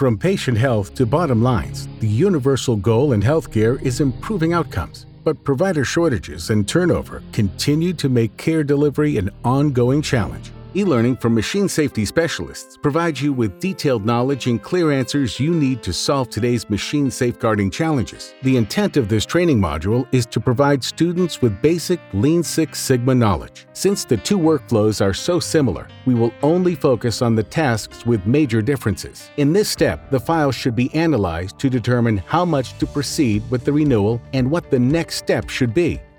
From patient health to bottom lines, the universal goal in healthcare is improving outcomes. But provider shortages and turnover continue to make care delivery an ongoing challenge. E-learning from machine safety specialists provides you with detailed knowledge and clear answers you need to solve today's machine safeguarding challenges. The intent of this training module is to provide students with basic Lean Six Sigma knowledge. Since the two workflows are so similar, we will only focus on the tasks with major differences. In this step, the file should be analyzed to determine how much to proceed with the renewal and what the next step should be.